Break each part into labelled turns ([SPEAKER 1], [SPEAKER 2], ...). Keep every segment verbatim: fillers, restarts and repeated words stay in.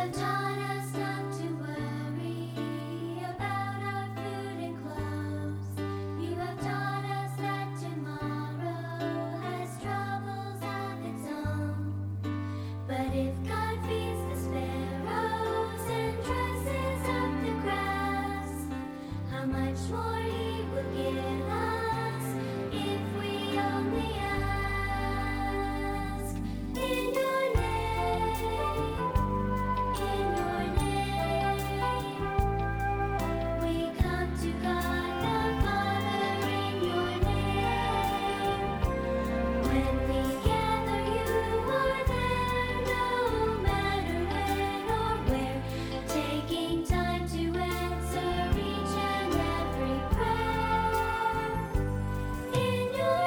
[SPEAKER 1] have taught us not to worry about our food and clothes. You have taught us that tomorrow has troubles of its own. But if God feeds the sparrows and dresses up the grass, how much more He will give us if we only ask. In your name, in your name, we come to God the Father in your name. When we gather, you are there, no matter when or where, taking time to answer each and every prayer. In your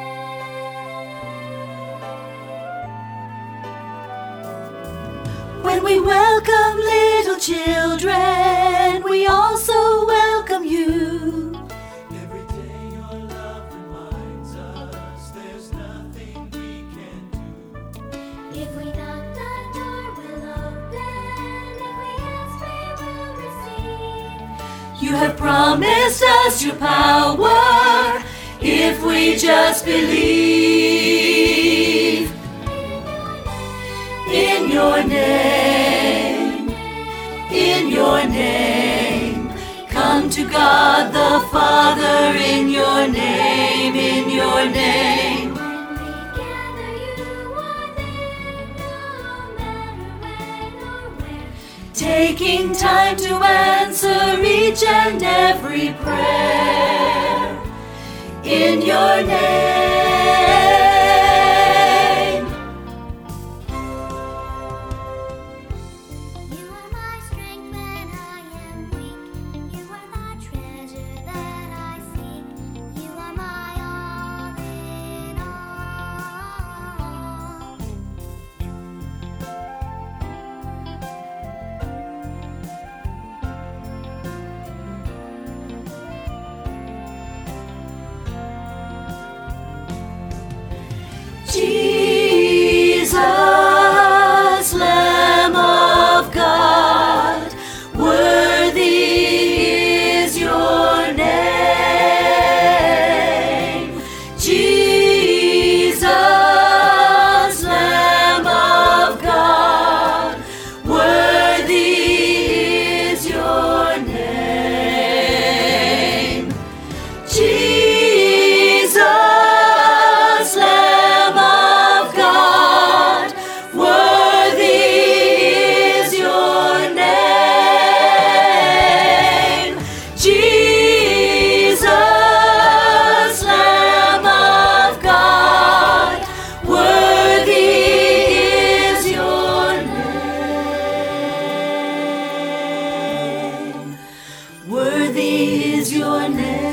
[SPEAKER 1] name.
[SPEAKER 2] When we welcome little children, we also welcome you.
[SPEAKER 3] Every day your love reminds us there's nothing we can do.
[SPEAKER 1] If we knock, the door will open. If we ask, we will receive.
[SPEAKER 2] You have promised us your power if we just believe. In your name, in your name, come to God the Father in your name, in your name.
[SPEAKER 1] When we gather, you are there, no matter when or where.
[SPEAKER 2] Taking time to answer each and every prayer in your name.
[SPEAKER 1] You are my strength when I am weak. You are the treasure that I seek. You are my all in all.
[SPEAKER 2] Jesus, Lamb of God, worthy is your name. Jesus, Lamb of God, worthy is your name. Jesus, Lamb of God, worthy is your name. Jesus, Lamb of God, worthy is your name. Worthy is your name.